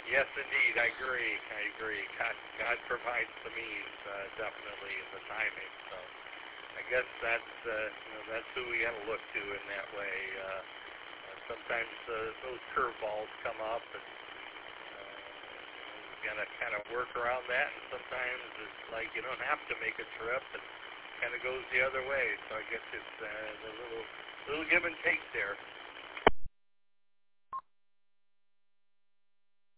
Yes, indeed, I agree. I agree. God provides the means, definitely, and the timing. So I guess that's who we got to look to in that way. Sometimes those curveballs come up, and you got to kind of work around that. And sometimes it's like you don't have to make a trip, and kind of goes the other way. So I guess it's the little give and take there.